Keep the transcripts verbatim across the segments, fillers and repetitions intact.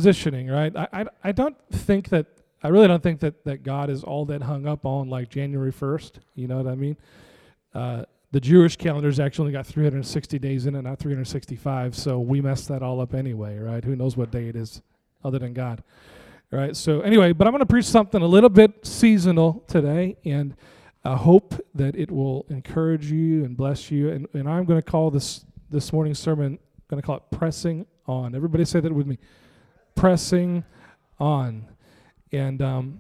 transitioning, right? I, I, I don't think that, I really don't think that, that God is all that hung up on like January first. You know what I mean? Uh, the Jewish calendar's actually got three hundred sixty days in it, not three hundred sixty-five. So we messed that all up anyway, right? Who knows what day it is other than God, right? So anyway, but I'm going to preach something a little bit seasonal today, and I hope that it will encourage you and bless you. And, and I'm going to call this this morning's sermon, I'm going to call it Pressing On. Everybody say that with me. Pressing On. And um,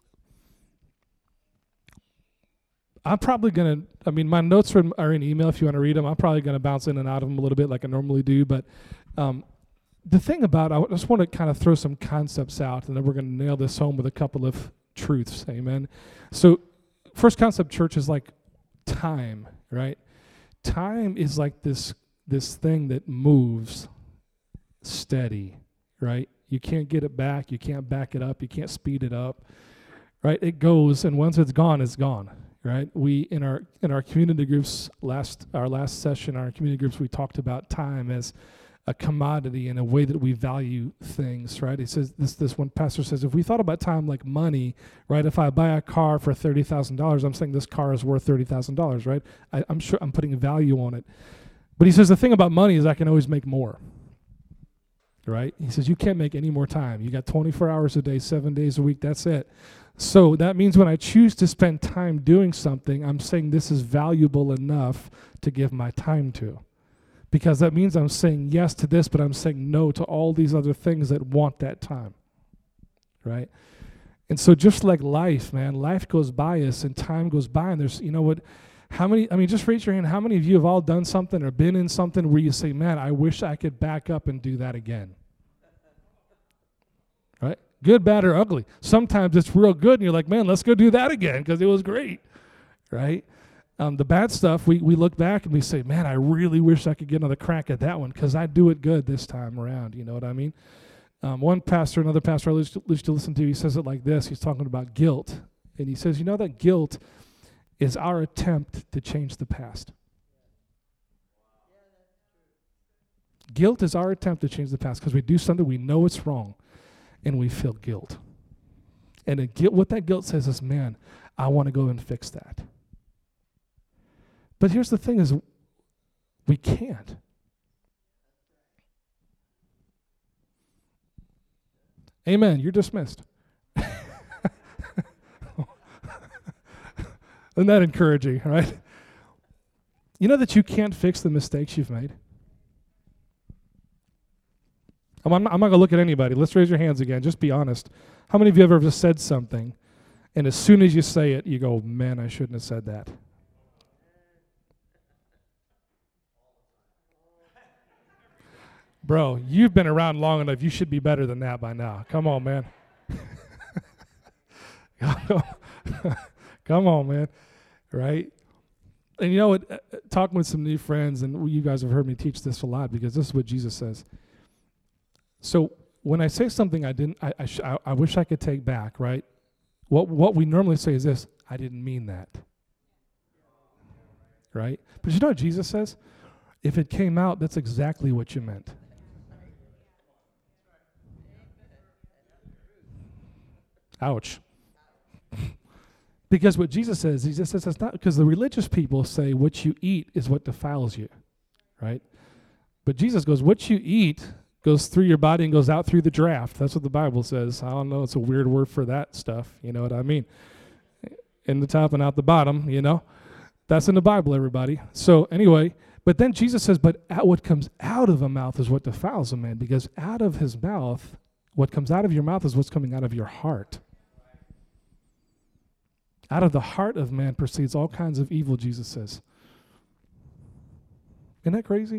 I'm probably going to, I mean, my notes are in, are in email if you want to read them. I'm probably going to bounce in and out of them a little bit like I normally do. But um, the thing about, I just want to kind of throw some concepts out, and then we're going to nail this home with a couple of truths. Amen. So first concept, church, is like time, right? Time is like this this thing that moves steady, right? You can't get it back. You can't back it up. You can't speed it up, right? It goes, and once it's gone, it's gone, right? We in our in our community groups last our last session, our community groups, we talked about time as a commodity and a way that we value things, right? He says this this one pastor says, if we thought about time like money, right? If I buy a car for thirty thousand dollars, I'm saying this car is worth thirty thousand dollars, right? I, I'm sure I'm putting value on it. But he says the thing about money is I can always make more, right? He says you can't make any more time. You got twenty-four hours a day, seven days a week, that's it. So that means when I choose to spend time doing something, I'm saying this is valuable enough to give my time to. Because that means I'm saying yes to this, but I'm saying no to all these other things that want that time, right? And so just like life, man, life goes by us and time goes by, and there's, you know what, how many, I mean, just raise your hand, how many of you have all done something or been in something where you say, man, I wish I could back up and do that again, right? Good, bad, or ugly. Sometimes it's real good, and you're like, man, let's go do that again because it was great, right? Um, the bad stuff, we, we look back and we say, man, I really wish I could get another crack at that one because I do it good this time around. You know what I mean? Um, one pastor, another pastor I used to, used to listen to, he says it like this. He's talking about guilt. And he says, you know that guilt is our attempt to change the past. Guilt is our attempt to change the past because we do something, we know it's wrong, and we feel guilt. And a guilt, what that guilt says is, man, I want to go and fix that. But here's the thing is, we can't. Amen. You're dismissed. Isn't that encouraging, right? You know that you can't fix the mistakes you've made? I'm, I'm not, I'm not going to look at anybody. Let's raise your hands again. Just be honest. How many of you have ever just said something, and as soon as you say it, you go, man, I shouldn't have said that? Bro, you've been around long enough. You should be better than that by now. Come on, man. Come on, man. Right? And you know what? Uh, talking with some new friends, and you guys have heard me teach this a lot because this is what Jesus says. So when I say something I didn't, I, I, sh- I, I wish I could take back, right? What what we normally say is this: I didn't mean that. Right? But you know what Jesus says? If it came out, that's exactly what you meant. Ouch. Because what Jesus says, he just says that's not, because the religious people say what you eat is what defiles you, right? But Jesus goes, what you eat goes through your body and goes out through the draft. That's what the Bible says. I don't know, it's a weird word for that stuff, you know what I mean? In the top and out the bottom, you know? That's in the Bible, everybody. So anyway, but then Jesus says, but out, what comes out of a mouth is what defiles a man, because out of his mouth, what comes out of your mouth is what's coming out of your heart. Out of the heart of man proceeds all kinds of evil, Jesus says. Isn't that crazy?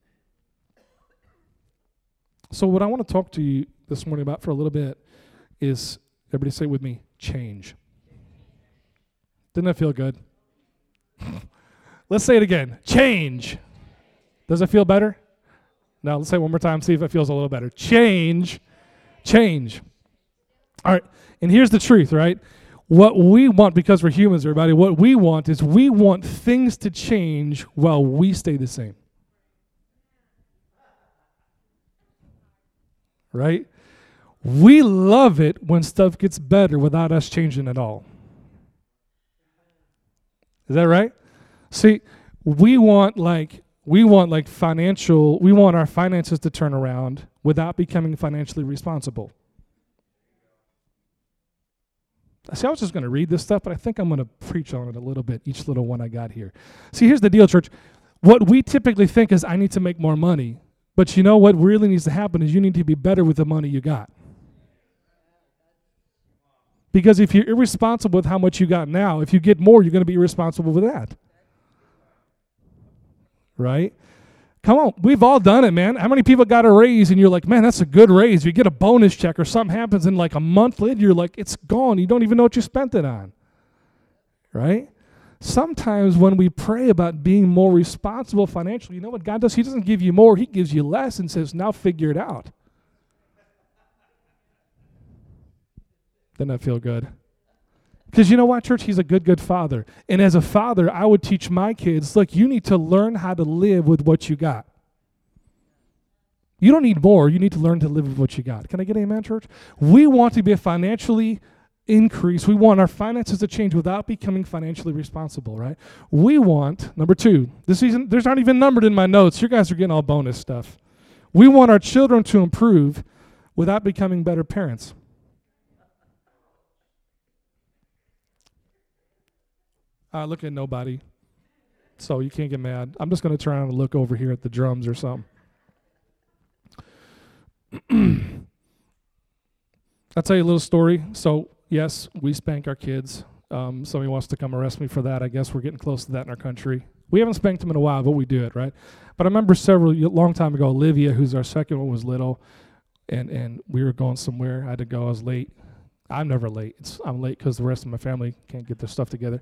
So what I want to talk to you this morning about for a little bit is, everybody say with me, change. Didn't that feel good? Let's say it again. Change. Does it feel better? Now, let's say it one more time, see if it feels a little better. Change. Change. All right, and here's the truth, right? What we want, because we're humans, everybody, what we want is we want things to change while we stay the same. Right? We love it when stuff gets better without us changing at all. Is that right? See, we want like we want like financial, we want our finances to turn around without becoming financially responsible. See, I was just going to read this stuff, but I think I'm going to preach on it a little bit, each little one I got here. See, here's the deal, church. What we typically think is, I need to make more money. But you know what really needs to happen is you need to be better with the money you got. Because if you're irresponsible with how much you got now, if you get more, you're going to be irresponsible with that. Right? Come on, we've all done it, man. How many people got a raise and you're like, man, that's a good raise. You get a bonus check or something happens in like a month later, you're like, it's gone. You don't even know what you spent it on. Right? Sometimes when we pray about being more responsible financially, you know what God does? He doesn't give you more. He gives you less and says, now figure it out. Doesn't that feel good? Because you know what, church? He's a good, good father. And as a father, I would teach my kids, look, you need to learn how to live with what you got. You don't need more. You need to learn to live with what you got. Can I get an amen, church? We want to be financially increased. We want our finances to change without becoming financially responsible, right? We want, number two, this season, there's not even numbered in my notes. You guys are getting all bonus stuff. We want our children to improve without becoming better parents. Uh, look at nobody, so you can't get mad. I'm just going to turn around and look over here at the drums or something. I'll tell you a little story. So, yes, we spank our kids. Um, somebody wants to come arrest me for that. I guess we're getting close to that in our country. We haven't spanked them in a while, but we do it, right? But I remember several, a long time ago, Olivia, who's our second one, was little, and, and we were going somewhere. I had to go. I was late. I'm never late. It's, I'm late because the rest of my family can't get their stuff together.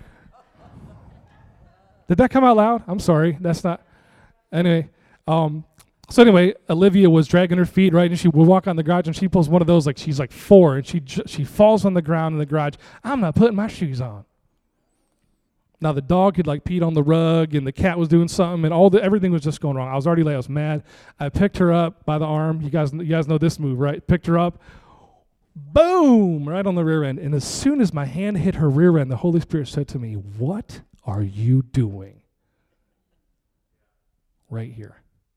Did that come out loud? I'm sorry. That's not. Anyway, um, so anyway, Olivia was dragging her feet, right? And she would walk on the garage, and she pulls one of those, like she's like four, and she ju- she falls on the ground in the garage. I'm not putting my shoes on. Now the dog had like peed on the rug, and the cat was doing something, and all the everything was just going wrong. I was already late. I was mad. I picked her up by the arm. You guys, you guys know this move, right? Picked her up. Boom! Right on the rear end. And as soon as my hand hit her rear end, the Holy Spirit said to me, "What are you doing right here?"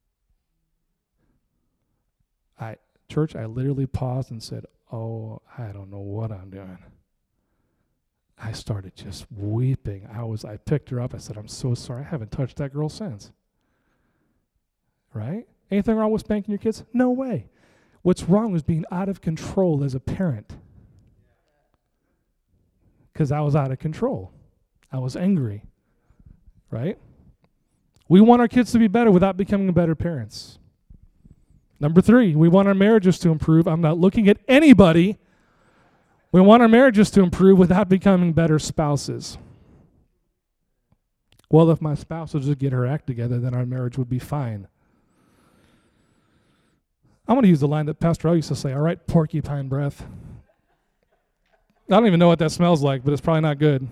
I, church, I literally paused and said, oh, I don't know what I'm doing. I started just weeping. I was, I picked her up. I said, I'm so sorry. I haven't touched that girl since. Right? Anything wrong with spanking your kids? No way. What's wrong is being out of control as a parent. Because I was out of control. I was angry. Right? We want our kids to be better without becoming better parents. Number three, we want our marriages to improve. I'm not looking at anybody. We want our marriages to improve without becoming better spouses. Well, if my spouse will just get her act together, then our marriage would be fine. I'm going to use the line that Pastor L used to say, all right, porcupine breath. I don't even know what that smells like, but it's probably not good.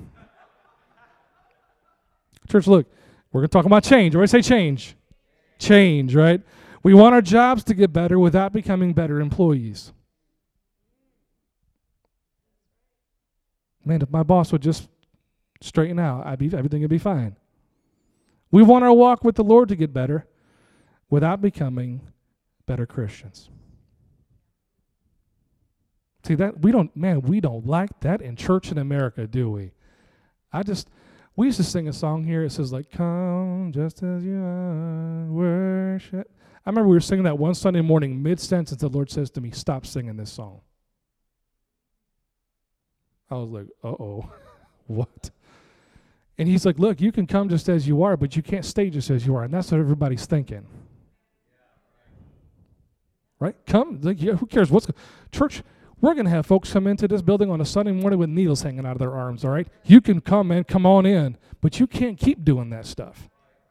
Church, look, we're going to talk about change. Everybody say change. Change, right? We want our jobs to get better without becoming better employees. Man, if my boss would just straighten out, I'd be, everything would be fine. We want our walk with the Lord to get better without becoming better Christians. See, that we don't, man, we don't like that in church in America, do we? I just, we used to sing a song here. It says like, come just as you are, worship. I remember we were singing that one Sunday morning, mid-sentence, the Lord says to me, stop singing this song. I was like, uh-oh, what? And he's like, look, you can come just as you are, but you can't stay just as you are. And that's what everybody's thinking. Right? Come, like, yeah, who cares? What's church? We're going to have folks come into this building on a Sunday morning with needles hanging out of their arms, all right? You can come and come on in, but you can't keep doing that stuff.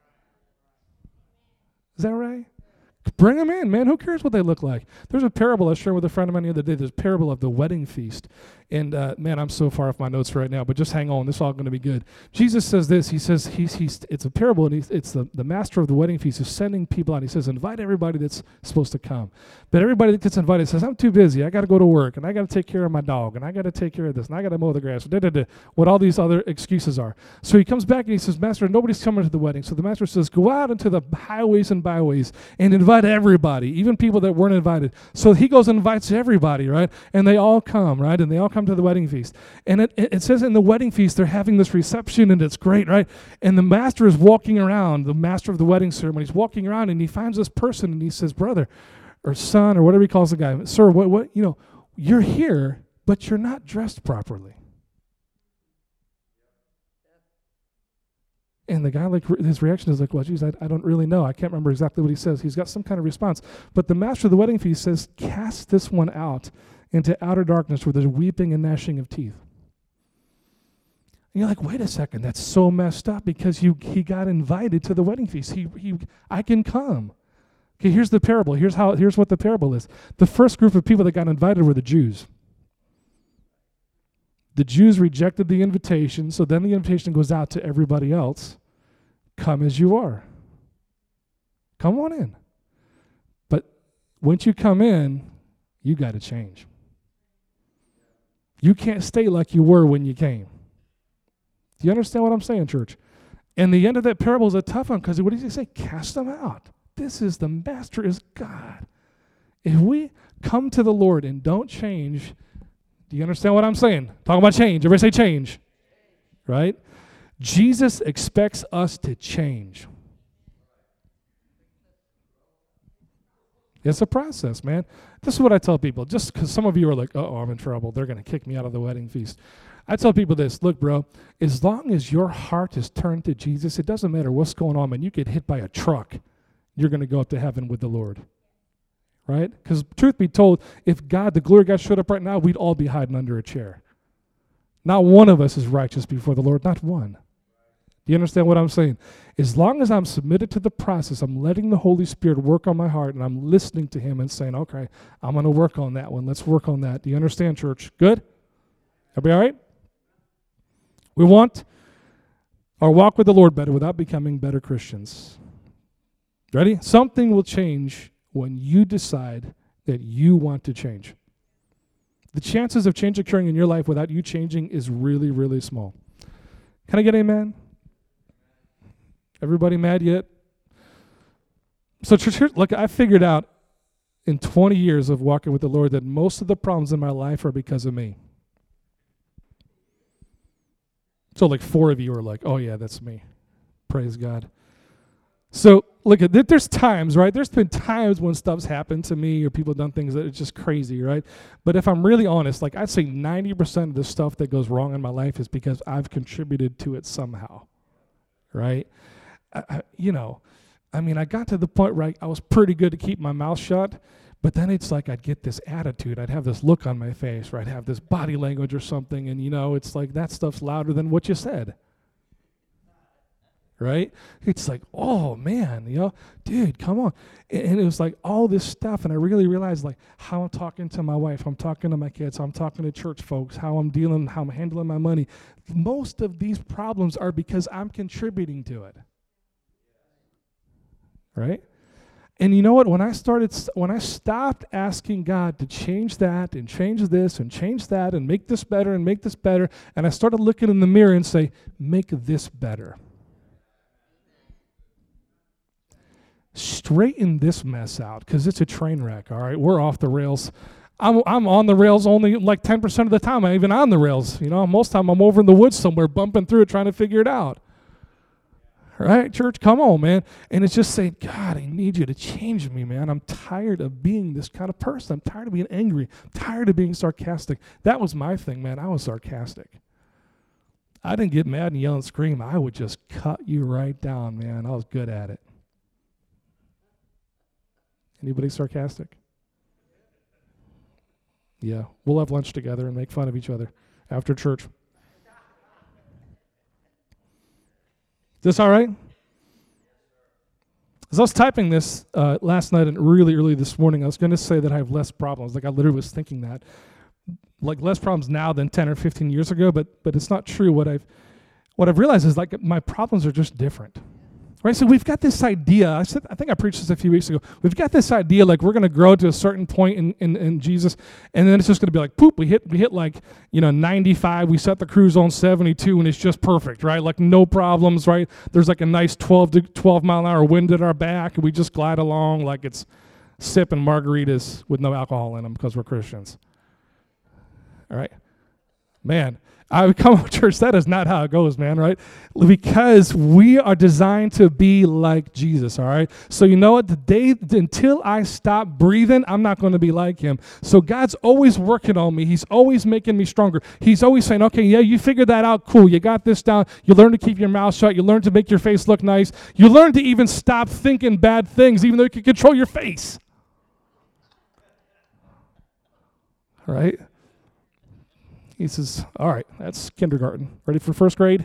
Is that right? Bring them in, man. Who cares what they look like? There's a parable I shared with a friend of mine the other day. There's a parable of the wedding feast. And uh, man, I'm so far off my notes right now, but just hang on. This is all going to be good. Jesus says this. He says he's he's it's a parable, and he's, it's the, the master of the wedding feast is sending people out. He says, invite everybody that's supposed to come. But everybody that gets invited says, I'm too busy. I got to go to work, and I got to take care of my dog, and I got to take care of this, and I got to mow the grass, da, da, da, what all these other excuses are. So he comes back and he says, Master, nobody's coming to the wedding. So the master says, go out into the highways and byways and invite everybody, even people that weren't invited. So he goes and invites everybody, right? And they all come, right? And they all come to the wedding feast. And it, it says in the wedding feast, they're having this reception, and it's great, right? And the master is walking around, the master of the wedding ceremony, he's walking around, and he finds this person, and he says, brother, or son, or whatever he calls the guy, sir, what, what, you know, you're here, but you're not dressed properly. And the guy, like, his reaction is like, well, geez, I, I don't really know. I can't remember exactly what he says. He's got some kind of response. But the master of the wedding feast says, cast this one out into outer darkness where there's weeping and gnashing of teeth. And you're like, wait a second, that's so messed up because you he got invited to the wedding feast. He he I can come. Okay, here's the parable. Here's how here's what the parable is. The first group of people that got invited were the Jews. The Jews rejected the invitation, so then the invitation goes out to everybody else. Come as you are. Come on in. But once you come in, you got to change. You can't stay like you were when you came. Do you understand what I'm saying, church? And the end of that parable is a tough one because what does he say? Cast them out. This is the master is God. If we come to the Lord and don't change, do you understand what I'm saying? Talk about change. Everybody say change. Right? Jesus expects us to change. It's a process, man. This is what I tell people. Just because some of you are like, uh-oh, I'm in trouble. They're going to kick me out of the wedding feast. I tell people this. Look, bro, as long as your heart is turned to Jesus, it doesn't matter what's going on, man. You get hit by a truck. You're going to go up to heaven with the Lord. Right? Because truth be told, if God, the glory of God showed up right now, we'd all be hiding under a chair. Not one of us is righteous before the Lord. Not one. Do you understand what I'm saying? As long as I'm submitted to the process, I'm letting the Holy Spirit work on my heart, and I'm listening to him and saying, okay, I'm going to work on that one. Let's work on that. Do you understand, church? Good? Everybody all right? We want our walk with the Lord better without becoming better Christians. Ready? Something will change when you decide that you want to change. The chances of change occurring in your life without you changing is really, really small. Can I get an amen? Everybody mad yet? So, church, look, I figured out in twenty years of walking with the Lord that most of the problems in my life are because of me. So, like, four of you are like, oh, yeah, that's me. Praise God. So, look, at there's times, right? There's been times when stuff's happened to me or people have done things that are just crazy, right? But if I'm really honest, like, I'd say ninety percent of the stuff that goes wrong in my life is because I've contributed to it somehow, right? I, I, you know, I mean, I got to the point where I, I was pretty good to keep my mouth shut, but then it's like I'd get this attitude. I'd have this look on my face, or I'd have this body language or something, and, you know, it's like that stuff's louder than what you said. Right? It's like, oh, man, you know, dude, come on. And, and it was like all this stuff, and I really realized, like, how I'm talking to my wife, I'm talking to my kids, how I'm talking to church folks, how I'm dealing, how I'm handling my money. Most of these problems are because I'm contributing to it. Right? And you know what? When I started, when I stopped asking God to change that and change this and change that and make this better and make this better, and I started looking in the mirror and say, make this better. Straighten this mess out, because it's a train wreck, all right? We're off the rails. I'm I'm on the rails only like ten percent of the time. I'm even on the rails. You know, most of the time I'm over in the woods somewhere bumping through it trying to figure it out. All right, church, come on, man. And it's just saying, God, I need you to change me, man. I'm tired of being this kind of person. I'm tired of being angry. I'm tired of being sarcastic. That was my thing, man. I was sarcastic. I didn't get mad and yell and scream. I would just cut you right down, man. I was good at it. Anybody sarcastic? Yeah, we'll have lunch together and make fun of each other after church. Is this all right? As I was typing this uh, last night and really early this morning, I was going to say that I have less problems. Like, I literally was thinking that. like less problems now than ten or fifteen years ago, but but it's not true. What I've what I've realized is like my problems are just different. Right? So we've got this idea. I said I think I preached this a few weeks ago. We've got this idea like we're going to grow to a certain point in, in, in Jesus, and then it's just going to be like poop, we hit we hit like, you know, ninety-five, we set the cruise on seventy-two, and it's just perfect, right? Like no problems, right? There's like a nice twelve to twelve mile an hour wind at our back, and we just glide along like it's sipping margaritas with no alcohol in them because we're Christians. All right? Man, I would come to church. That is not how it goes, man, right? Because we are designed to be like Jesus, all right? So you know what? The day until I stop breathing, I'm not going to be like him. So God's always working on me. He's always making me stronger. He's always saying, okay, yeah, you figured that out. Cool. You got this down. You learn to keep your mouth shut. You learn to make your face look nice. You learn to even stop thinking bad things, even though you can control your face. All right? He says, all right, that's kindergarten. Ready for first grade?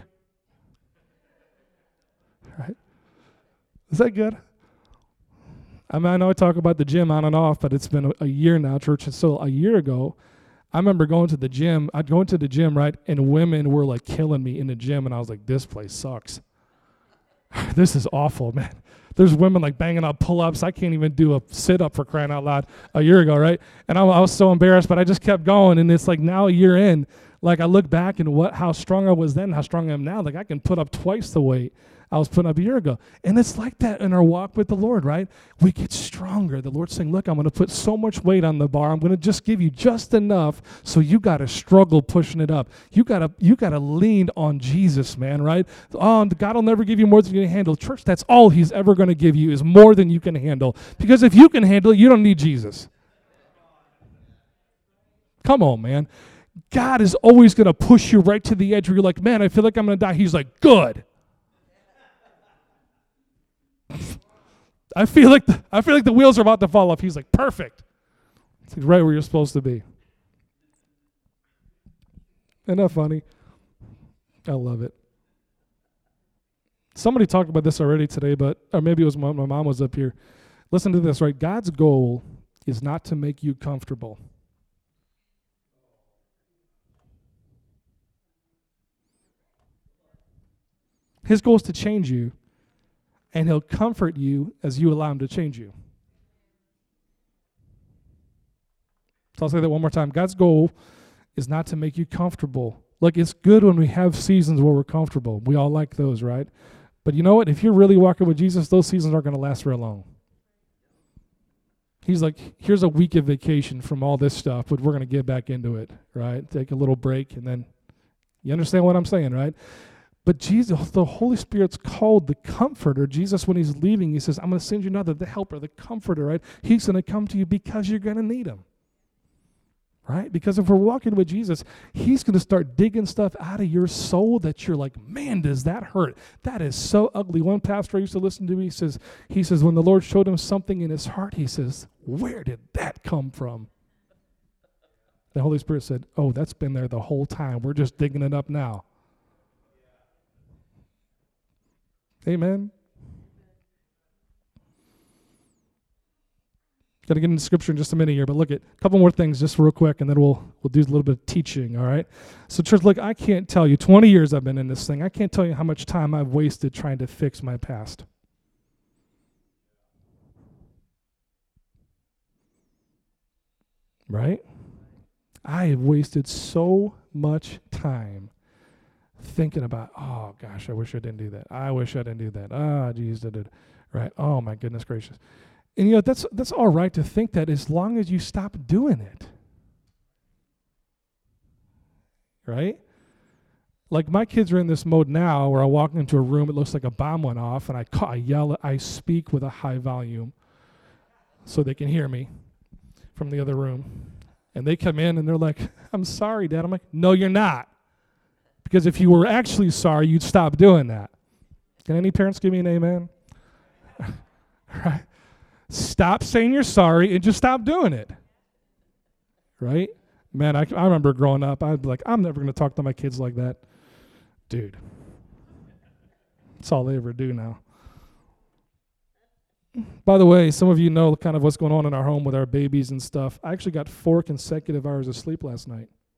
All right. Is that good? I mean, I know I talk about the gym on and off, but it's been a, a year now, church. And so a year ago, I remember going to the gym. I'd go into the gym, right, and women were like killing me in the gym, and I was like, this place sucks. This is awful, man. There's women like banging out pull-ups. I can't even do a sit-up for crying out loud a year ago, right? And I, I was so embarrassed, but I just kept going. And it's like now a year in, like I look back and what how strong I was then, how strong I am now. Like I can put up twice the weight I was putting up a year ago. And it's like that in our walk with the Lord, right? We get stronger. The Lord's saying, look, I'm going to put so much weight on the bar. I'm going to just give you just enough so you got to struggle pushing it up. You got to you got to lean on Jesus, man, right? Oh, God will never give you more than you can handle. Church, that's all he's ever going to give you is more than you can handle. Because if you can handle it, you don't need Jesus. Come on, man. God is always going to push you right to the edge where you're like, man, I feel like I'm going to die. He's like, good. I feel like the, I feel like the wheels are about to fall off. He's like, perfect. It's like right where you're supposed to be. Isn't that funny? I love it. Somebody talked about this already today, but or maybe it was my, my mom was up here. Listen to this, right? God's goal is not to make you comfortable. His goal is to change you, and he'll comfort you as you allow him to change you. So I'll say that one more time. God's goal is not to make you comfortable. Look, it's good when we have seasons where we're comfortable. We all like those, right? But you know what? If you're really walking with Jesus, those seasons aren't going to last very long. He's like, here's a week of vacation from all this stuff, but we're going to get back into it, right? Take a little break, and then you understand what I'm saying, right? But Jesus, the Holy Spirit's called the Comforter. Jesus, when he's leaving, he says, I'm going to send you another, the Helper, the Comforter, right? He's going to come to you because you're going to need him, right? Because if we're walking with Jesus, he's going to start digging stuff out of your soul that you're like, man, does that hurt? That is so ugly. One pastor I used to listen to, he says, he says, when the Lord showed him something in his heart, he says, where did that come from? The Holy Spirit said, oh, that's been there the whole time. We're just digging it up now. Amen. Got to get into scripture in just a minute here, but look at a couple more things just real quick, and then we'll we'll do a little bit of teaching, all right? So church, look, I can't tell you, twenty years I've been in this thing, I can't tell you how much time I've wasted trying to fix my past. Right? I have wasted so much time thinking about, oh, gosh, I wish I didn't do that. I wish I didn't do that. Ah, geez, I did. Right? Oh, my goodness gracious. And, you know, that's that's all right to think that as long as you stop doing it. Right? Like my kids are in this mode now where I walk into a room, it looks like a bomb went off, and I, call, I yell, I speak with a high volume so they can hear me from the other room. And they come in and they're like, I'm sorry, Dad. I'm like, no, you're not. Because if you were actually sorry, you'd stop doing that. Can any parents give me an amen? Right? Stop saying you're sorry and just stop doing it. Right? Man, I, I remember growing up, I'd be like, I'm never going to talk to my kids like that. Dude. That's all they ever do now. By the way, some of you know kind of what's going on in our home with our babies and stuff. I actually got four consecutive hours of sleep last night.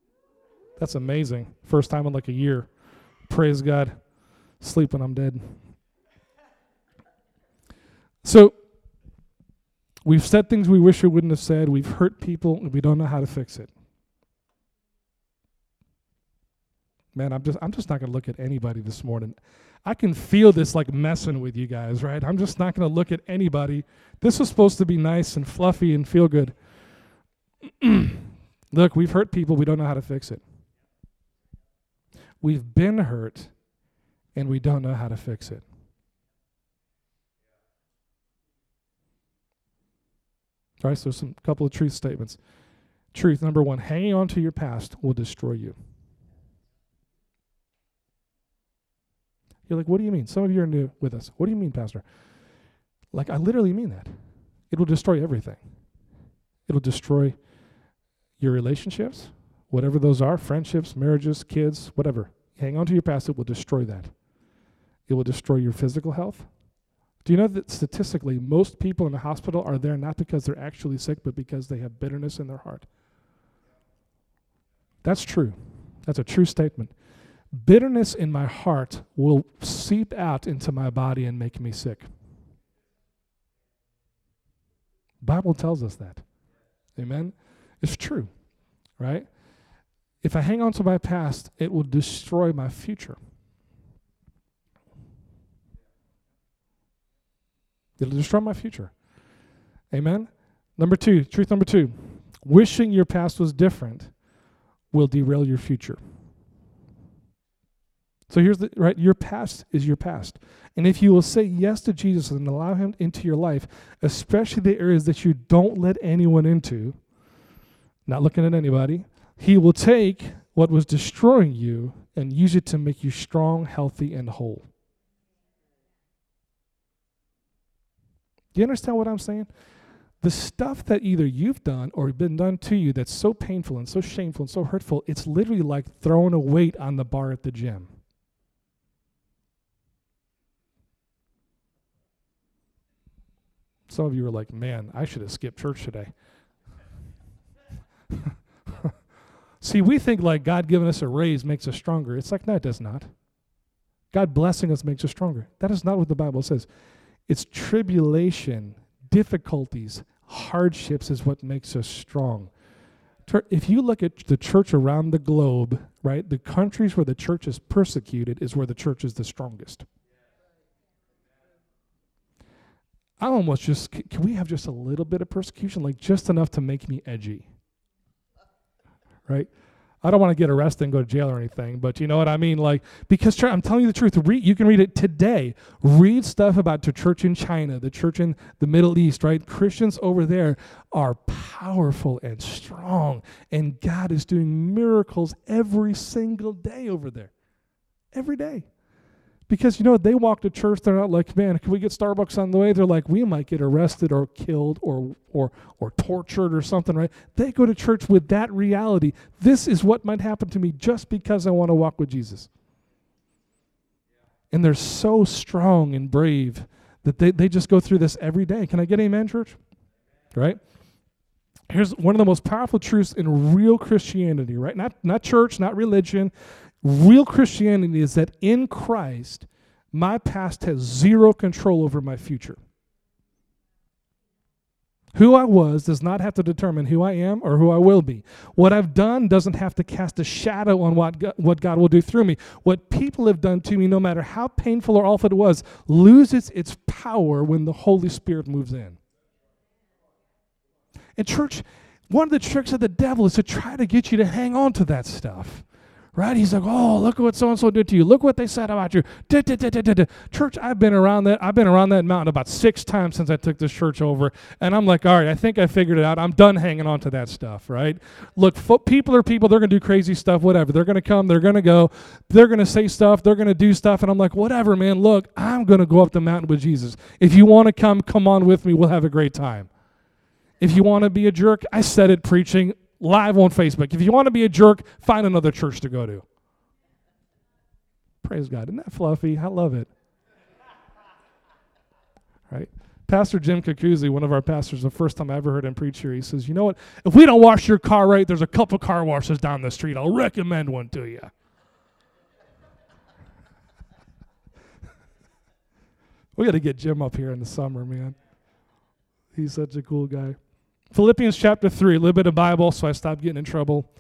That's amazing. First time in like a year. Praise God. Sleep when I'm dead. So, we've said things we wish we wouldn't have said. We've hurt people, and we don't know how to fix it. Man, I'm just I'm just not going to look at anybody this morning. I can feel this like messing with you guys, right? I'm just not going to look at anybody. This was supposed to be nice and fluffy and feel good. Look, we've hurt people. We don't know how to fix it. We've been hurt, and we don't know how to fix it. All right, so some couple of truth statements. Truth number one, hanging on to your past will destroy you. You're like, what do you mean? Some of you are new with us. What do you mean, Pastor? Like, I literally mean that. It will destroy everything. It'll destroy your relationships, whatever those are, friendships, marriages, kids, whatever. Hang on to your past, it will destroy that. It will destroy your physical health. Do you know that statistically, most people in the hospital are there not because they're actually sick, but because they have bitterness in their heart? That's true. That's a true statement. Bitterness in my heart will seep out into my body and make me sick. Bible tells us that. Amen? It's true, right? If I hang on to my past, it will destroy my future. It'll destroy my future. Amen? Number two, truth number two, wishing your past was different will derail your future. So here's the, right, your past is your past. And if you will say yes to Jesus and allow him into your life, especially the areas that you don't let anyone into, not looking at anybody, he will take what was destroying you and use it to make you strong, healthy, and whole. Do you understand what I'm saying? The stuff that either you've done or been done to you that's so painful and so shameful and so hurtful, it's literally like throwing a weight on the bar at the gym. Some of you are like, man, I should have skipped church today. See, we think like God giving us a raise makes us stronger. It's like, no, it does not. God blessing us makes us stronger. That is not what the Bible says. It's tribulation, difficulties, hardships is what makes us strong. If you look at the church around the globe, right, the countries where the church is persecuted is where the church is the strongest. I almost just, can we have just a little bit of persecution, like just enough to make me edgy, right? I don't want to get arrested and go to jail or anything, but you know what I mean? Like, because I'm telling you the truth, read, you can read it today. Read stuff about the church in China, the church in the Middle East, right? Christians over there are powerful and strong, and God is doing miracles every single day over there. Every day. Because, you know, they walk to church, they're not like, man, can we get Starbucks on the way? They're like, we might get arrested or killed or or or tortured or something, right? They go to church with that reality. This is what might happen to me just because I want to walk with Jesus. And they're so strong and brave that they, they just go through this every day. Can I get amen, church? Right? Here's one of the most powerful truths in real Christianity, right? Not not church, not religion. Real Christianity is that in Christ, my past has zero control over my future. Who I was does not have to determine who I am or who I will be. What I've done doesn't have to cast a shadow on what God, what God will do through me. What people have done to me, no matter how painful or awful it was, loses its power when the Holy Spirit moves in. And church, one of the tricks of the devil is to try to get you to hang on to that stuff. Right? He's like, oh, look at what so-and-so did to you. Look what they said about you. Da, da, da, da, da, da. Church, I've been around that. I've been around that mountain about six times since I took this church over. And I'm like, all right, I think I figured it out. I'm done hanging on to that stuff, right? Look, fo- people are people. They're going to do crazy stuff, whatever. They're going to come. They're going to go. They're going to say stuff. They're going to do stuff. And I'm like, whatever, man. Look, I'm going to go up the mountain with Jesus. If you want to come, come on with me. We'll have a great time. If you want to be a jerk, I said it preaching live on Facebook. If you want to be a jerk, find another church to go to. Praise God. Isn't that fluffy? I love it. Right? Pastor Jim Kikuzi, one of our pastors, the first time I ever heard him preach here, he says, you know what? If we don't wash your car right, there's a couple car washes down the street. I'll recommend one to you. We got to get Jim up here in the summer, man. He's such a cool guy. Philippians chapter three, a little bit of Bible, so I stopped getting in trouble.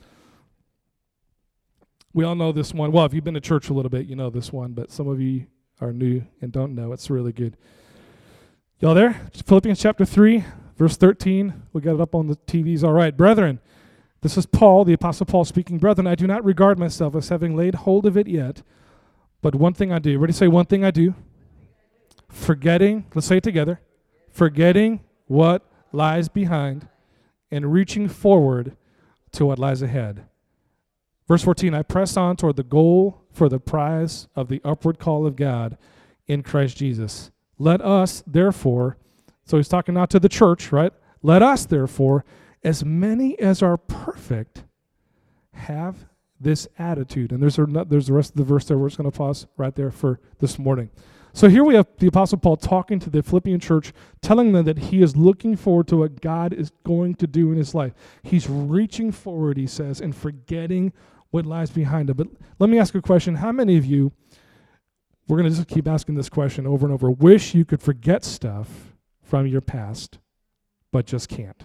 We all know this one. Well, if you've been to church a little bit, you know this one, but some of you are new and don't know. It's really good. Y'all there? Philippians chapter three, verse thirteen. We got it up on the T Vs. All right. Brethren, this is Paul, the Apostle Paul speaking. Brethren, I do not regard myself as having laid hold of it yet, but one thing I do. Ready to say one thing I do? Forgetting, let's say it together, forgetting what lies behind and reaching forward to what lies ahead. Verse fourteen, I press on toward the goal for the prize of the upward call of God in Christ Jesus. Let us, therefore, so he's talking now to the church, right? Let us, therefore, as many as are perfect, have this attitude. And there's, a, there's the rest of the verse there. We're just going to pause right there for this morning. So here we have the Apostle Paul talking to the Philippian church, telling them that he is looking forward to what God is going to do in his life. He's reaching forward, he says, and forgetting what lies behind him. But let me ask a question. How many of you, we're going to just keep asking this question over and over, wish you could forget stuff from your past, but just can't?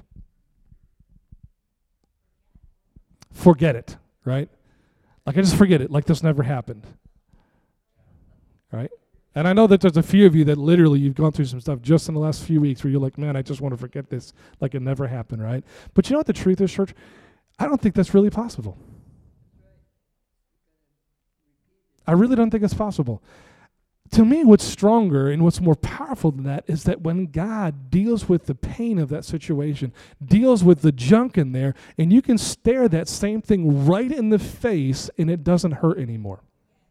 Forget it, right? Like I just forget it, like this never happened, right? And I know that there's a few of you that literally you've gone through some stuff just in the last few weeks where you're like, man, I just want to forget this like it never happened, right? But you know what the truth is, church? I don't think that's really possible. I really don't think it's possible. To me, what's stronger and what's more powerful than that is that when God deals with the pain of that situation, deals with the junk in there, and you can stare that same thing right in the face and it doesn't hurt anymore.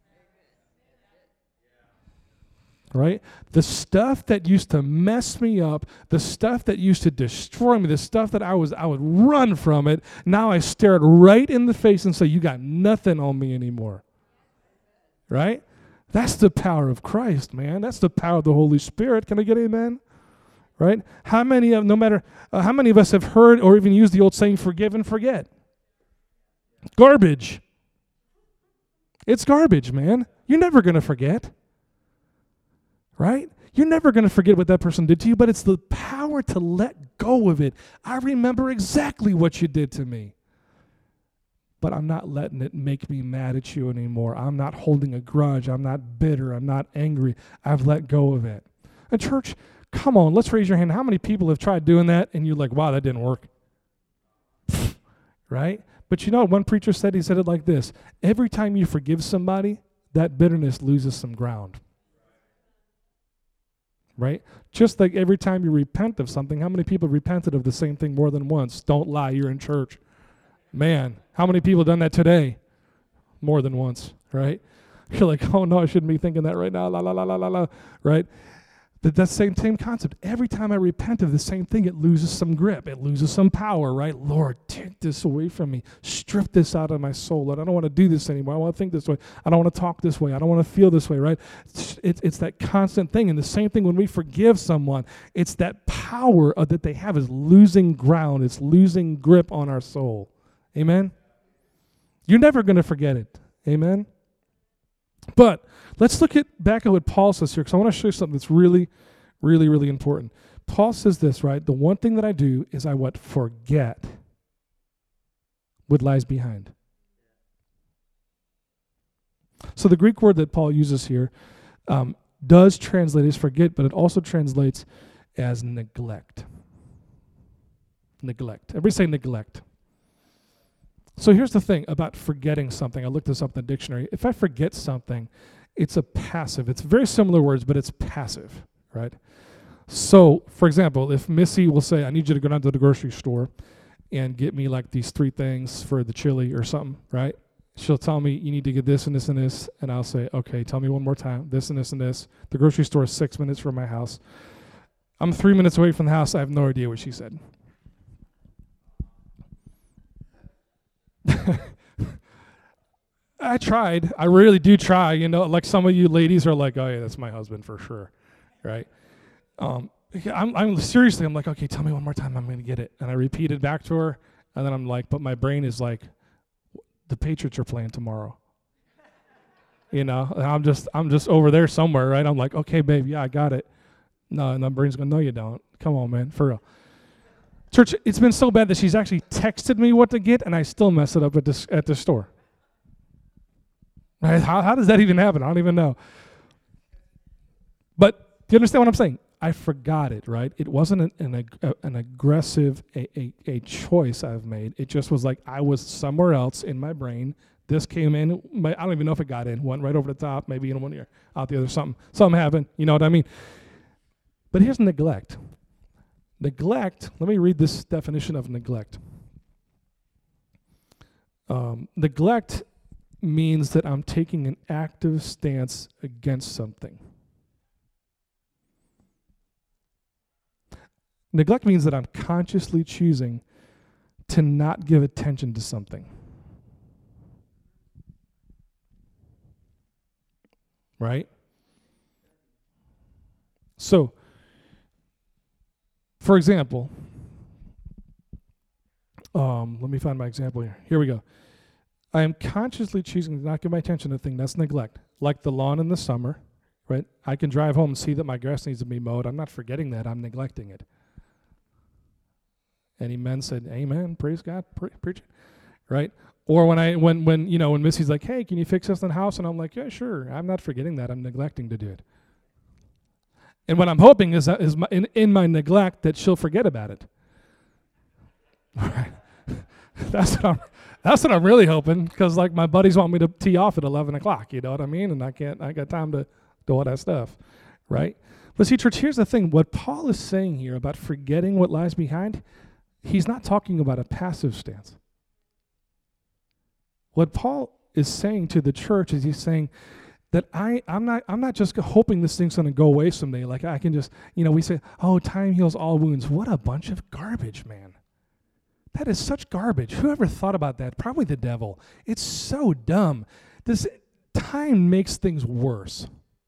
Right? The stuff that used to mess me up, the stuff that used to destroy me, the stuff that I was I would run from it, now I stare it right in the face and say, you got nothing on me anymore. Right? That's the power of Christ, man. That's the power of the Holy Spirit. Can I get amen? Right? How many of no matter uh, how many of us have heard or even used the old saying, forgive and forget? Garbage. It's garbage, man. You're never going to forget. Right? You're never going to forget what that person did to you, but it's the power to let go of it. I remember exactly what you did to me, but I'm not letting it make me mad at you anymore. I'm not holding a grudge. I'm not bitter. I'm not angry. I've let go of it. And church, come on, let's raise your hand. How many people have tried doing that and you're like, wow, that didn't work? Right? But you know what one preacher said? He said it like this. Every time you forgive somebody, that bitterness loses some ground. Right? Just like every time you repent of something, how many people repented of the same thing more than once? Don't lie, you're in church. Man, how many people have done that today? More than once, right? You're like, oh no, I shouldn't be thinking that right now, la la la la la la, right? That that same same concept. Every time I repent of the same thing, it loses some grip. It loses some power, right? Lord, take this away from me. Strip this out of my soul. Lord, I don't want to do this anymore. I want to think this way. I don't want to talk this way. I don't want to feel this way, right? It's, it's, it's that constant thing. And the same thing when we forgive someone, it's that power of, that they have is losing ground. It's losing grip on our soul. Amen? You're never going to forget it. Amen? But let's look at back at what Paul says here, because I want to show you something that's really, really, really important. Paul says this, right? The one thing that I do is I what? Forget what lies behind. So the Greek word that Paul uses here um, does translate as forget, but it also translates as neglect. Neglect. Everybody say neglect. So here's the thing about forgetting something. I looked this up in the dictionary. If I forget something, it's a passive. It's very similar words, but it's passive, right? So, for example, if Missy will say, I need you to go down to the grocery store and get me like these three things for the chili or something, right? She'll tell me, you need to get this and this and this, and I'll say, okay, tell me one more time, this and this and this. The grocery store is six minutes from my house. I'm three minutes away from the house. I have no idea what she said. I tried. I really do try. You know, like some of you ladies are like, oh, yeah, that's my husband for sure, right? Um, I'm, I'm seriously, I'm like, okay, tell me one more time, I'm going to get it. And I repeat it back to her, and then I'm like, but my brain is like, the Patriots are playing tomorrow. You know, and I'm just, I'm just over there somewhere, right? I'm like, okay, babe, yeah, I got it. No, and my brain's going, no, you don't. Come on, man, for real. Church, it's been so bad that she's actually texted me what to get, and I still mess it up at the, at the store. Right? How, how does that even happen? I don't even know. But do you understand what I'm saying? I forgot it, right? It wasn't an an, ag- an aggressive a, a, a choice I've made. It just was like I was somewhere else in my brain. This came in. My, I don't even know if it got in. Went right over the top, maybe in one ear, out the other. Something, something happened. You know what I mean? But here's neglect. Neglect. Let me read this definition of neglect. Um, neglect means that I'm taking an active stance against something. Neglect means that I'm consciously choosing to not give attention to something. Right? So, for example, um, let me find my example here. Here we go. I am consciously choosing to not give my attention to a thing. That's neglect. Like the lawn in the summer, right? I can drive home and see that my grass needs to be mowed. I'm not forgetting that. I'm neglecting it. Any men said, amen, praise God, pre- preach it, right? Or when I, when, when, you know, when Missy's like, hey, can you fix this in the house? And I'm like, yeah, sure. I'm not forgetting that. I'm neglecting to do it. And what I'm hoping is that is my, in, in my neglect that she'll forget about it. Right? That's what I'm, that's what I'm really hoping, because like my buddies want me to tee off at eleven o'clock, you know what I mean? And I can't, I got time to do all that stuff, right? But see, church, here's the thing. What Paul is saying here about forgetting what lies behind, he's not talking about a passive stance. What Paul is saying to the church is he's saying that I, I'm not I'm not just hoping this thing's going to go away someday. Like I can just, you know, we say, oh, time heals all wounds. What a bunch of garbage, man. That is such garbage. Whoever thought about that? Probably the devil. It's so dumb. This time makes things worse.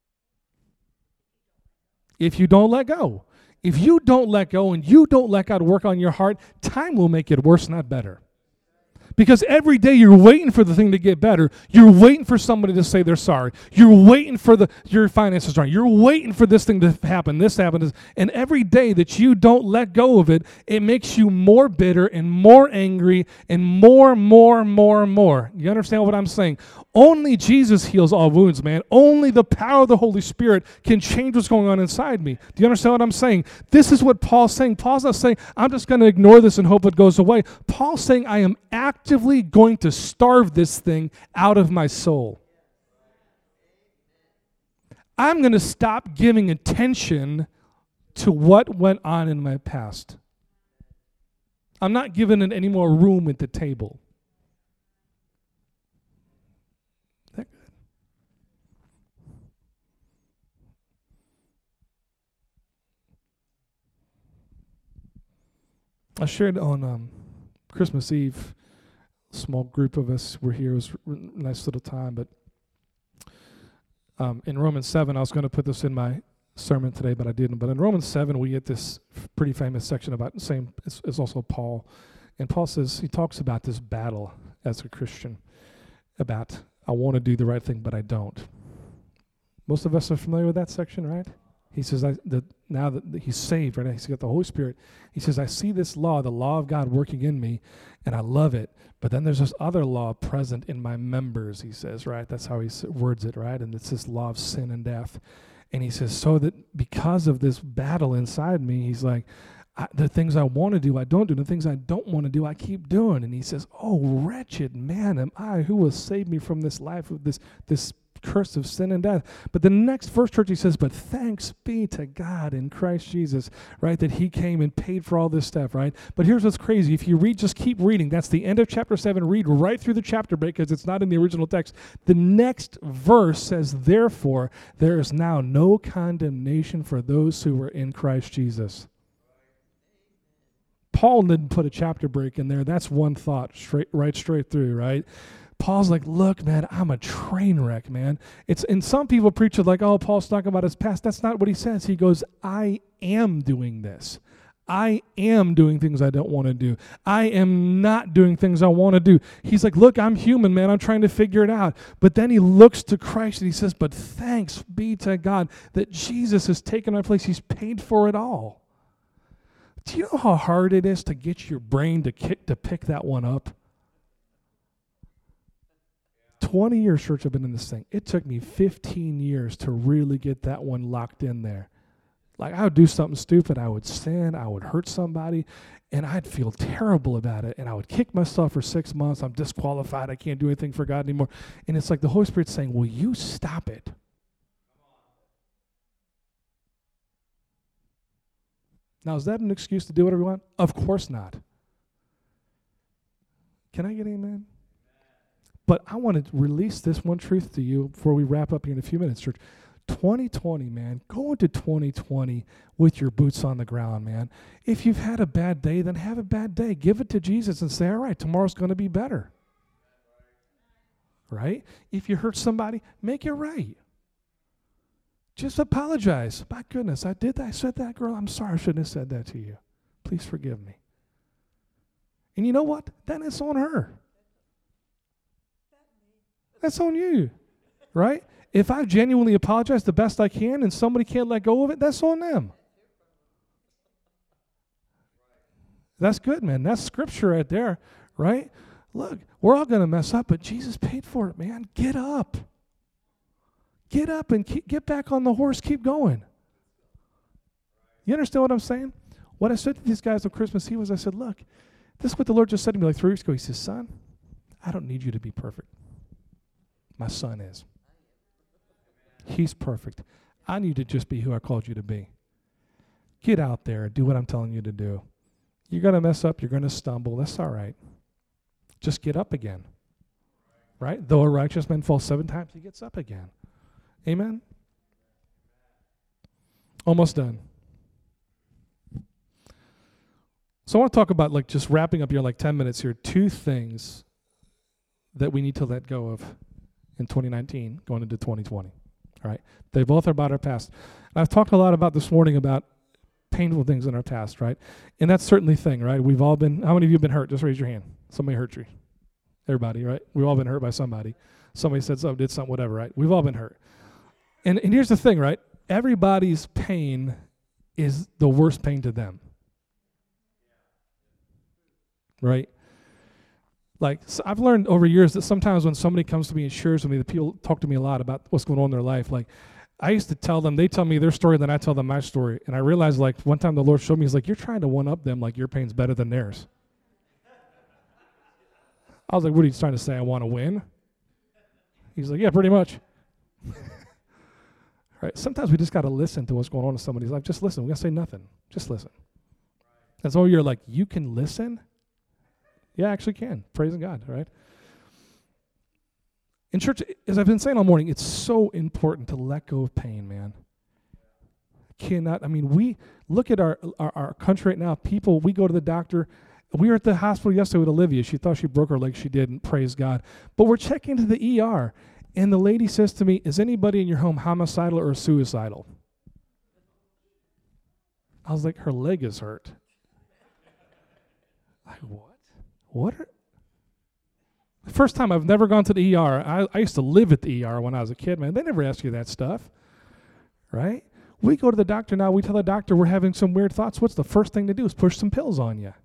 If you don't let go. If you don't let go and you don't let God work on your heart, time will make it worse, not better. Because every day you're waiting for the thing to get better. You're waiting for somebody to say they're sorry. You're waiting for the your finances wrong. You're waiting for this thing to happen, this happens. And every day that you don't let go of it, it makes you more bitter and more angry and more, more, more, more. You understand what I'm saying? Only Jesus heals all wounds, man. Only the power of the Holy Spirit can change what's going on inside me. Do you understand what I'm saying? This is what Paul's saying. Paul's not saying, I'm just going to ignore this and hope it goes away. Paul's saying, I am actively going to starve this thing out of my soul. I'm going to stop giving attention to what went on in my past. I'm not giving it any more room at the table. That good? I shared on um, Christmas Eve. Small group of us were here. It was a nice little time, but um, in Romans seven, I was going to put this in my sermon today, but I didn't. But in Romans seven, we get this f- pretty famous section about the same. It's, it's also Paul, and Paul says he talks about this battle as a Christian about I want to do the right thing, but I don't. Most of us are familiar with that section, right? He says, I, that now that he's saved, right? He's got the Holy Spirit. He says, I see this law, the law of God working in me, and I love it. But then there's this other law present in my members, he says, right? That's how he words it, right? And it's this law of sin and death. And he says, so that because of this battle inside me, he's like, I, the things I want to do, I don't do. The things I don't want to do, I keep doing. And he says, oh, wretched man am I, who will save me from this life of this this curse of sin and death. But the next verse, church, he says, but thanks be to God in Christ Jesus, right, that he came and paid for all this stuff, right? But here's what's crazy. If you read, just keep reading. That's the end of chapter seven. Read right through the chapter because it's not in the original text. The next verse says, therefore, there is now no condemnation for those who were in Christ Jesus. Paul didn't put a chapter break in there. That's one thought, straight, right straight through, right? Paul's like, look, man, I'm a train wreck, man. It's and some people preach it like, oh, Paul's talking about his past. That's not what he says. He goes, I am doing this. I am doing things I don't want to do. I am not doing things I want to do. He's like, look, I'm human, man. I'm trying to figure it out. But then he looks to Christ and he says, but thanks be to God that Jesus has taken my place. He's paid for it all. Do you know how hard it is to get your brain to kick, to pick that one up? twenty years, church, I've been in this thing. It took me fifteen years to really get that one locked in there. Like, I would do something stupid. I would sin. I would hurt somebody, and I'd feel terrible about it. And I would kick myself for six months. I'm disqualified. I can't do anything for God anymore. And it's like the Holy Spirit's saying, will you stop it? Now, is that an excuse to do whatever you want? Of course not. Can I get an amen? But I want to release this one truth to you before we wrap up here in a few minutes, church. twenty twenty, man, go into twenty twenty with your boots on the ground, man. If you've had a bad day, then have a bad day. Give it to Jesus and say, all right, tomorrow's going to be better. Right? If you hurt somebody, make it right. Just apologize. My goodness, I did that. I said that, girl. I'm sorry. I shouldn't have said that to you. Please forgive me. And you know what? Then it's on her. That's on you. Right? If I genuinely apologize the best I can and somebody can't let go of it, that's on them. That's good, man. That's scripture right there, right? Look, we're all going to mess up, but Jesus paid for it, man. Get up. Get up and keep, get back on the horse. Keep going. You understand what I'm saying? What I said to these guys on Christmas Eve was, I said, look, this is what the Lord just said to me like three weeks ago. He says, son, I don't need you to be perfect. My son is. He's perfect. I need to just be who I called you to be. Get out there and do what I'm telling you to do. You're going to mess up. You're going to stumble. That's all right. Just get up again. Right? Though a righteous man falls seven times, he gets up again. Amen? Almost done. So I want to talk about, like, just wrapping up here, like ten minutes here, two things that we need to let go of in twenty nineteen going into twenty twenty. All right? They both are about our past. And I've talked a lot about this morning about painful things in our past, right? And that's certainly a thing, right? We've all been, how many of you have been hurt? Just raise your hand. Somebody hurt you. Everybody, right? We've all been hurt by somebody. Somebody said something, did something, whatever, right? We've all been hurt. And, and here's the thing, right? Everybody's pain is the worst pain to them. Right? Like, so I've learned over years that sometimes when somebody comes to me and shares with me, the people talk to me a lot about what's going on in their life. Like, I used to tell them, they tell me their story, then I tell them my story. And I realized, like, one time the Lord showed me, he's like, you're trying to one-up them like your pain's better than theirs. I was like, what are you trying to say? I want to win? He's like, yeah, pretty much. Right? Sometimes we just got to listen to what's going on in somebody's life. Just listen. We got to say nothing. Just listen. And so you're like, you can listen? Yeah, I actually can. Praising God, right? In church, as I've been saying all morning, it's so important to let go of pain, man. Cannot, I mean, we look at our, our, our country right now. People, we go to the doctor. We were at the hospital yesterday with Olivia. She thought she broke her leg. She didn't. Praise God. But we're checking into the E R, and the lady says to me, is anybody in your home homicidal or suicidal? I was like, her leg is hurt. Like, what? What are... The first time I've never gone to the E R. I, I used to live at the E R when I was a kid, man. They never ask you that stuff, right? We go to the doctor now. We tell the doctor we're having some weird thoughts. What's the first thing to do is push some pills on you.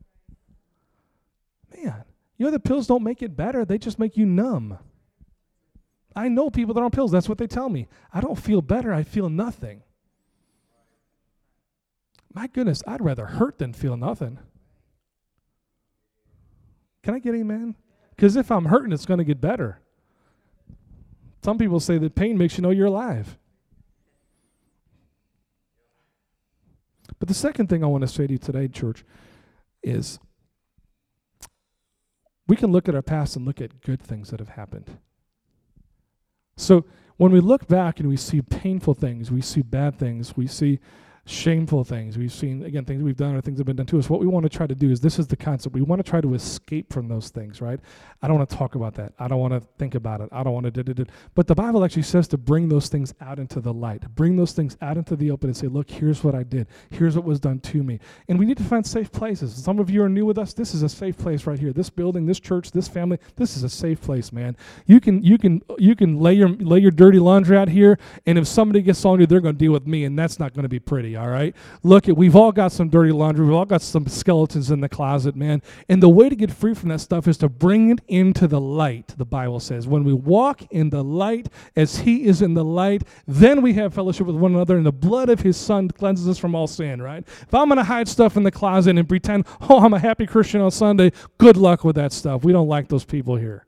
Man, you know the pills don't make it better. They just make you numb. I know people that are on pills. That's what they tell me. I don't feel better. I feel nothing. My goodness, I'd rather hurt than feel nothing. Can I get amen? Because if I'm hurting, it's going to get better. Some people say that pain makes you know you're alive. But the second thing I want to say to you today, church, is we can look at our past and look at good things that have happened. So when we look back and we see painful things, we see bad things, we see shameful things. We've seen, again, things we've done or things that have been done to us. What we want to try to do is, this is the concept. We want to try to escape from those things, right? I don't want to talk about that. I don't want to think about it. I don't want to do it. But the Bible actually says to bring those things out into the light, bring those things out into the open and say, look, here's what I did. Here's what was done to me. And we need to find safe places. Some of you are new with us. This is a safe place right here. This building, this church, this family, this is a safe place, man. You can you can you can lay your lay your dirty laundry out here, and if somebody gets on you, they're going to deal with me, and that's not going to be pretty, all right? Look, we've all got some dirty laundry. We've all got some skeletons in the closet, man. And the way to get free from that stuff is to bring it into the light, the Bible says. When we walk in the light as he is in the light, then we have fellowship with one another, and the blood of his son cleanses us from all sin, right? If I'm going to hide stuff in the closet and pretend, oh, I'm a happy Christian on Sunday, good luck with that stuff. We don't like those people here.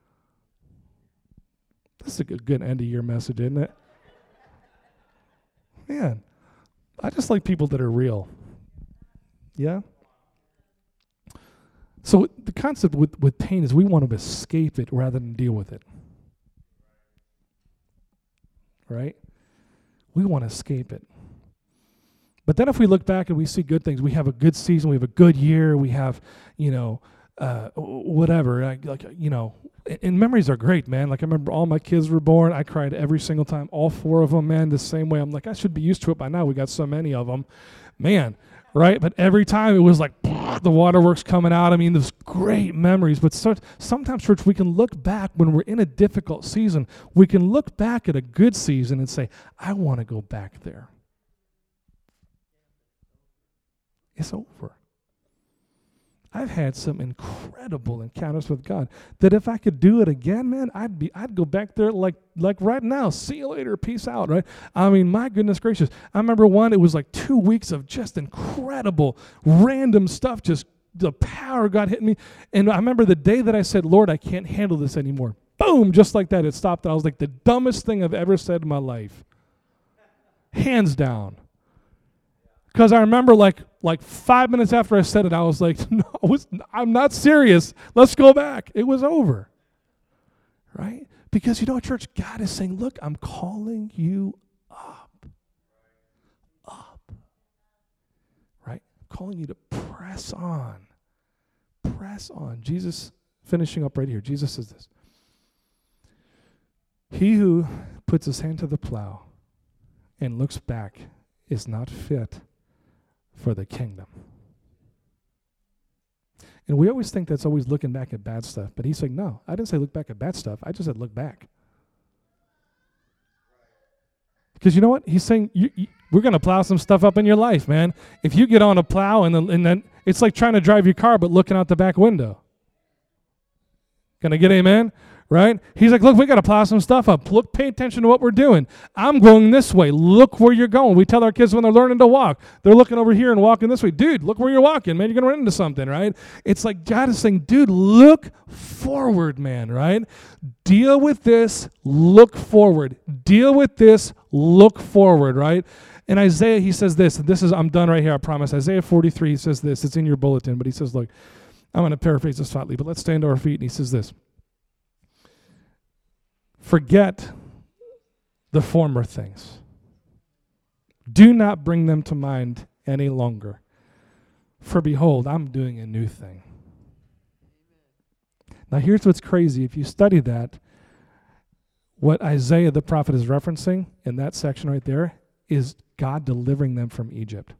That's a good, good end of year message, isn't it? Man, I just like people that are real. Yeah? So the concept with, with pain is we want to escape it rather than deal with it. Right? We want to escape it. But then if we look back and we see good things, we have a good season, we have a good year, we have, you know, uh, whatever, like, like, you know, and memories are great, man. Like, I remember all my kids were born. I cried every single time. All four of them, man, the same way. I'm like, I should be used to it by now. We got so many of them. Man, right? But every time it was like the waterworks coming out. I mean, there's great memories. But so, sometimes, church, we can look back when we're in a difficult season. We can look back at a good season and say, I want to go back there. It's over. I've had some incredible encounters with God that if I could do it again, man, I'd be I'd go back there like like right now. See you later. Peace out, right? I mean, my goodness gracious. I remember one, it was like two weeks of just incredible, random stuff. Just the power of God hit me. And I remember the day that I said, Lord, I can't handle this anymore. Boom, just like that, it stopped. And I was like, the dumbest thing I've ever said in my life. Hands down. Because I remember like like five minutes after I said it, I was like, no, I was, I'm not serious. Let's go back. It was over. Right? Because you know what, church? God is saying, look, I'm calling you up. Up. Right? I'm calling you to press on. Press on. Jesus, finishing up right here, Jesus says this. He who puts his hand to the plow and looks back is not fit for the kingdom. And we always think that's always looking back at bad stuff. But he's saying, no, I didn't say look back at bad stuff. I just said look back. Because you know what? He's saying, you, you, we're going to plow some stuff up in your life, man. If you get on a plow and, the, and then it's like trying to drive your car but looking out the back window. Can I get amen? Right? He's like, look, we got to plow some stuff up. Look, pay attention to what we're doing. I'm going this way. Look where you're going. We tell our kids when they're learning to walk, they're looking over here and walking this way. Dude, look where you're walking, man. You're going to run into something, right? It's like God is saying, dude, look forward, man, right? Deal with this, look forward. Deal with this, look forward, right? In Isaiah, he says this, and this is, I'm done right here, I promise. Isaiah forty-three, he says this. It's in your bulletin, but he says, look, I'm going to paraphrase this slightly, but let's stand to our feet, and he says this. Forget the former things. Do not bring them to mind any longer. For behold, I'm doing a new thing. Now here's what's crazy. If you study that, what Isaiah the prophet is referencing in that section right there is God delivering them from Egypt.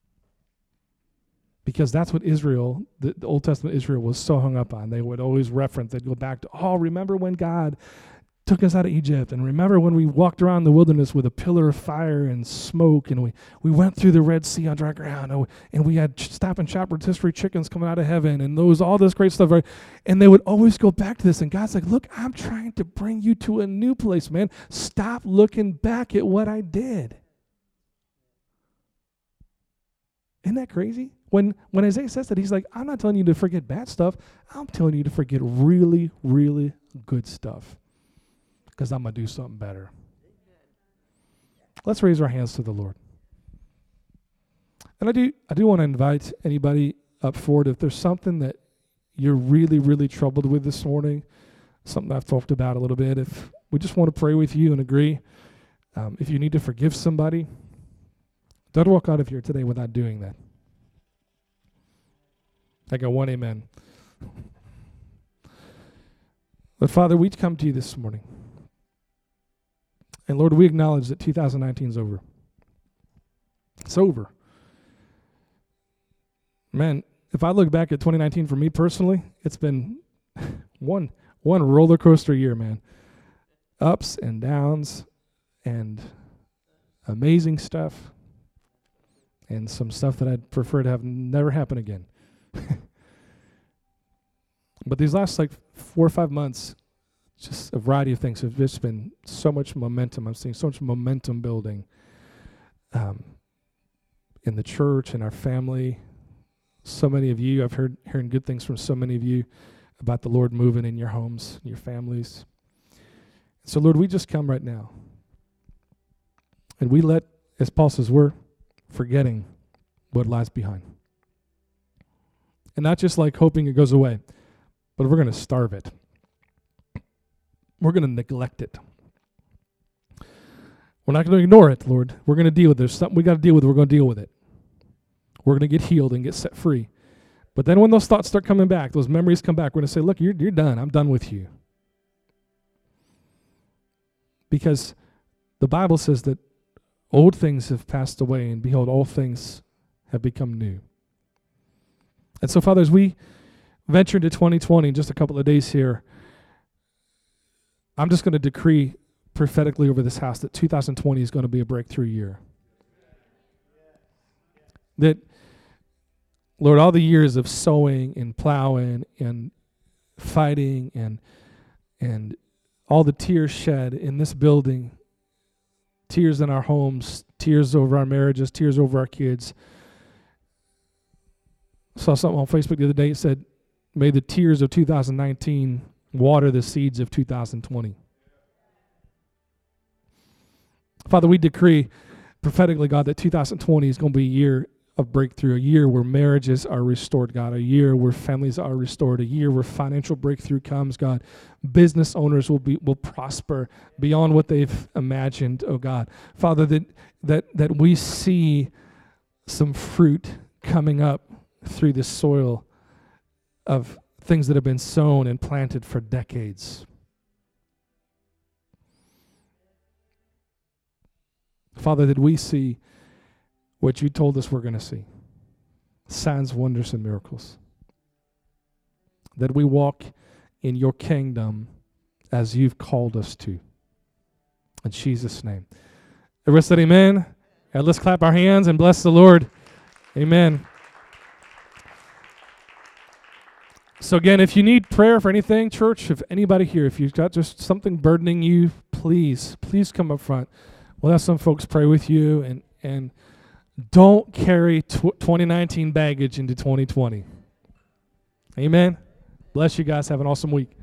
Because that's what Israel, the, the Old Testament Israel was so hung up on. They would always reference, they'd go back to, oh, remember when God took us out of Egypt, and remember when we walked around the wilderness with a pillar of fire and smoke, and we, we went through the Red Sea on dry ground, and we, and we had Stop and Shop rotisserie chickens coming out of heaven, and there was all this great stuff, right? And they would always go back to this, and God's like, look, I'm trying to bring you to a new place, man. Stop looking back at what I did. Isn't that crazy? When when Isaiah says that, he's like, I'm not telling you to forget bad stuff. I'm telling you to forget really, really good stuff. Because I'm going to do something better. Let's raise our hands to the Lord. And I do I do want to invite anybody up forward. If there's something that you're really, really troubled with this morning, something I've talked about a little bit, if we just want to pray with you and agree. Um, if you need to forgive somebody, Don't walk out of here today without doing that. I got one amen. But Father, we come to you this morning. And Lord, we acknowledge that two thousand nineteen is over. It's over. Man, if I look back at twenty nineteen for me personally, it's been one one roller coaster year, man. Ups and downs and amazing stuff and some stuff that I'd prefer to have never happen again. But these last like four or five months, just a variety of things have just been so much momentum. I'm seeing so much momentum building um, in the church, in our family. So many of you, I've heard hearing good things from so many of you about the Lord moving in your homes, your families. So Lord, we just come right now. And we let, as Paul says, we're forgetting what lies behind. And not just like hoping it goes away, but we're going to starve it. We're going to neglect it. We're not going to ignore it, Lord. We're going to deal with it. There's something we got to deal with. We're going to deal with it. We're going to get healed and get set free. But then when those thoughts start coming back, those memories come back, we're going to say, look, you're, you're done. I'm done with you. Because the Bible says that old things have passed away, and behold, all things have become new. And so, Father, as we venture into twenty twenty in just a couple of days here, I'm just going to decree prophetically over this house that two thousand twenty is going to be a breakthrough year. That, Lord, all the years of sowing and plowing and fighting and and all the tears shed in this building, tears in our homes, tears over our marriages, tears over our kids. I saw something on Facebook the other day. It said, may the tears of two thousand nineteen water the seeds of two thousand twenty. Father, we decree prophetically, God, that two thousand twenty is going to be a year of breakthrough, a year where marriages are restored, God, a year where families are restored, a year where financial breakthrough comes, God. Business owners will be will prosper beyond what they've imagined, oh God. Father, that that that we see some fruit coming up through the soil of things that have been sown and planted for decades. Father, that we see what you told us we're going to see. Signs, wonders, and miracles. That we walk in your kingdom as you've called us to. In Jesus' name. Everyone said amen. And let's clap our hands and bless the Lord. Amen. So again, if you need prayer for anything, church, if anybody here, if you've got just something burdening you, please, please come up front. We'll have some folks pray with you, and and don't carry tw- twenty nineteen baggage into twenty twenty. Amen. Bless you guys. Have an awesome week.